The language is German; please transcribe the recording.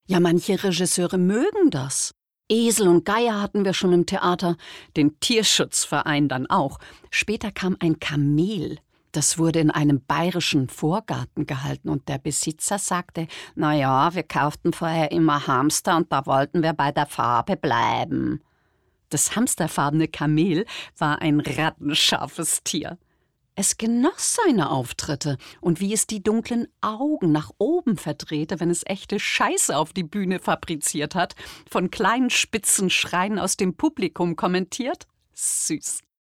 Ja, manche Regisseure mögen das. Esel und Geier hatten wir schon im Theater, den Tierschutzverein dann auch. Später kam ein Kamel. Das wurde in einem bayerischen Vorgarten gehalten und der Besitzer sagte, na ja, wir kauften vorher immer Hamster und da wollten wir bei der Farbe bleiben. Das hamsterfarbene Kamel war ein rattenscharfes Tier. Es genoss seine Auftritte und wie es die dunklen Augen nach oben verdrehte, wenn es echte Scheiße auf die Bühne fabriziert hat, von kleinen spitzen Schreien aus dem Publikum kommentiert. Süß.